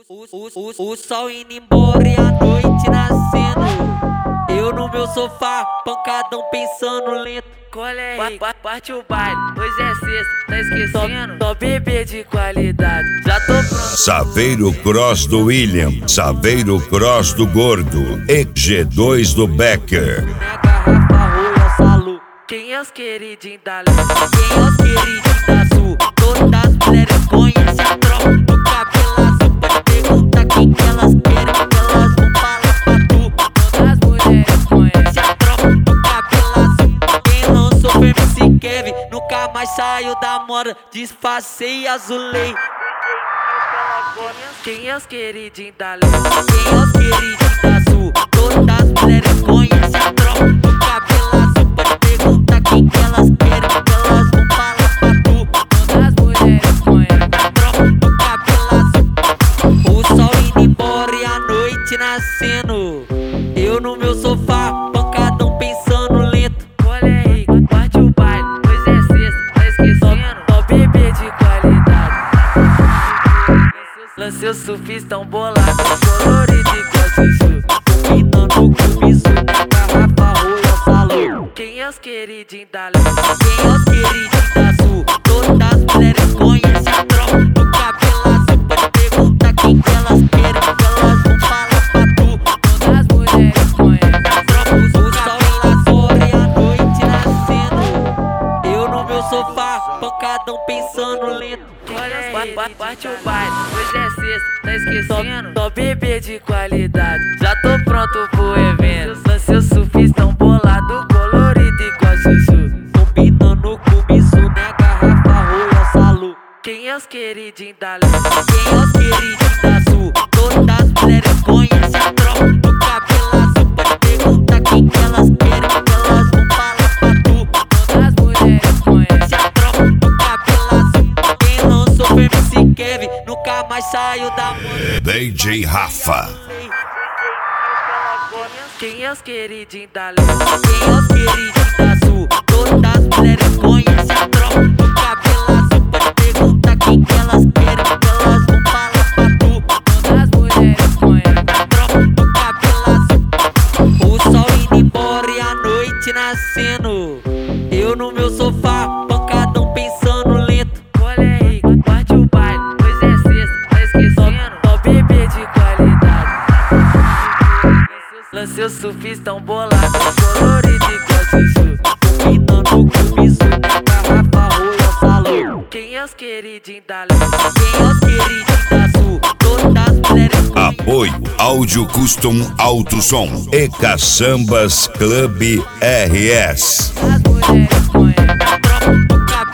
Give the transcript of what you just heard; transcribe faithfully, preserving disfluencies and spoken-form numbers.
O, o, o, o sol indo embora e a noite nascendo. Eu no meu sofá, pancadão pensando lento. Colé aí, parte o baile, hoje é sexta, tá esquecendo? Só bebê de qualidade, já tô pronto. Saveiro Cross do William, Saveiro Cross do Gordo e G dois do Becker. Minha garrafa rola salud. Quem é os queridinhos da luz? Quem é os queridinhos da sul? Todas as mulheres conhecem a tropa do cabelo azul. Pode perguntar quem que elas querem, que elas vão falar pra tu. Todas as mulheres conhecem a tropa do cabelo azul. Quem lançou foi M C Kevin, nunca mais saiu da moda. Disfarcei e azulei. Quem é os queridinhos da luz? Quem é os queridinhos da sul? Todas as mulheres conhecem a tropa do cabelo azul. Pode perguntar quem que elas querem, que elas vão falar pra tu. Todas as mulheres conhecem a tropa do cabelo azul. O sol indo embora e a noite nascendo. Eu no meu sofá, pancadão pensando lento. Colé aí, parte o baile, hoje é sexta, tá esquecendo? Só bebê de qualidade. Lancei o surfistão bolado, colorido igual chuchu. Combinando com isso, minha garrafa rola salud. Quem é os queridinhos da luz? Quem é os queridinhos da sul? Todas as mulheres conhecem a tropa do cabelo azul. Pode perguntar quem que elas querem, que elas vão falar pra tu. Todas as mulheres conhecem a tropa do cabelo azul e a noite nascendo. Eu no meu sofá, pancadão pensando lento. Olha aí, parte o baile, hoje é sexta, tá esquecendo? Só bebê de qualidade, já tô pronto pro evento. Lancei o surfistão bolado, colorido igual chuchu. Combinando com isso, minha garrafa rola salud. Quem é os queridinhos da luz? Quem é os queridinhos da sul? Todas as mulheres conhecem a tropa do cabelo azul. Pode perguntar quem que elas querem, que elas vão falar pra tu. Todas as mulheres conhecem a tropa do cabelo azul. Quem lançou foi M C Kevin, nunca mais saiu da moda. D J Rafa. Quem é os queridinhos da luz? Quem é os queridinhos da sul? Todas as mulheres conhecem a tropa do cabelo azul. Pode perguntar quem que elas querem, que elas vão falar pra tu. Todas as mulheres conhecem a tropa do cabelo azul. O sol indo embora e a noite nascendo. Eu no meu sofá, pancadão pensando lento. Colé aí, parte o baile, hoje é sexta, tá esquecendo? Só bebê de qualidade. Lancei o surfistão bolado, colorido igual chuchu. Combinando com isso, minha garrafa rola salud. Quem é os queridinhos da luz? Quem é os queridinhos da sul? Todas as mulheres. Apoio Áudio Custom Alto Som e Caçambas Club R S. As mulheres conhecem a tropa do cabelo.